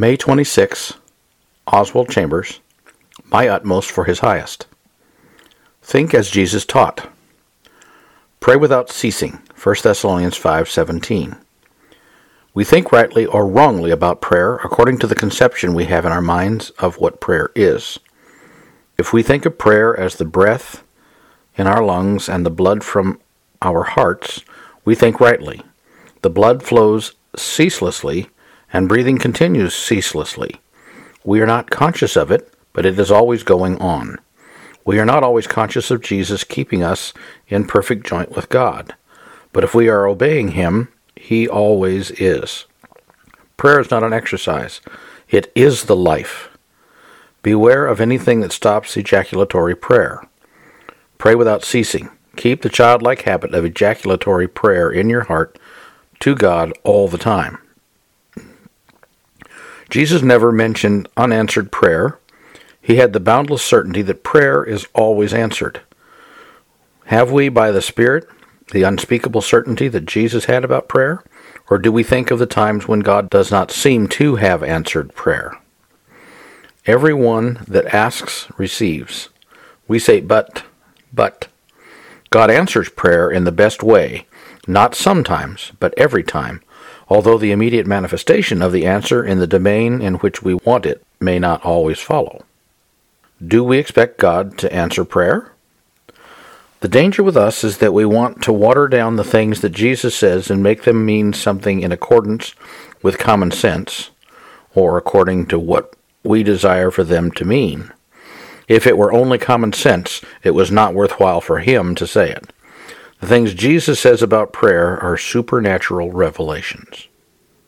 May 26, Oswald Chambers, My Utmost for His Highest. Think as Jesus taught. Pray without ceasing, 1 Thessalonians 5:17. We think rightly or wrongly about prayer according to the conception we have in our minds of what prayer is. If we think of prayer as the breath in our lungs and the blood from our hearts, we think rightly. The blood flows ceaselessly, and breathing continues ceaselessly. We are not conscious of it, but it is always going on. We are not always conscious of Jesus keeping us in perfect joint with God, but if we are obeying Him, He always is. Prayer is not an exercise. It is the life. Beware of anything that stops ejaculatory prayer. Pray without ceasing. Keep the childlike habit of ejaculatory prayer in your heart to God all the time. Jesus never mentioned unanswered prayer. He had the boundless certainty that prayer is always answered. Have we, by the Spirit, the unspeakable certainty that Jesus had about prayer? Or do we think of the times when God does not seem to have answered prayer? Everyone that asks receives. We say, but. God answers prayer in the best way, not sometimes, but every time, although the immediate manifestation of the answer in the domain in which we want it may not always follow. Do we expect God to answer prayer? The danger with us is that we want to water down the things that Jesus says and make them mean something in accordance with common sense, or according to what we desire for them to mean. If it were only common sense, it was not worthwhile for Him to say it. The things Jesus says about prayer are supernatural revelations.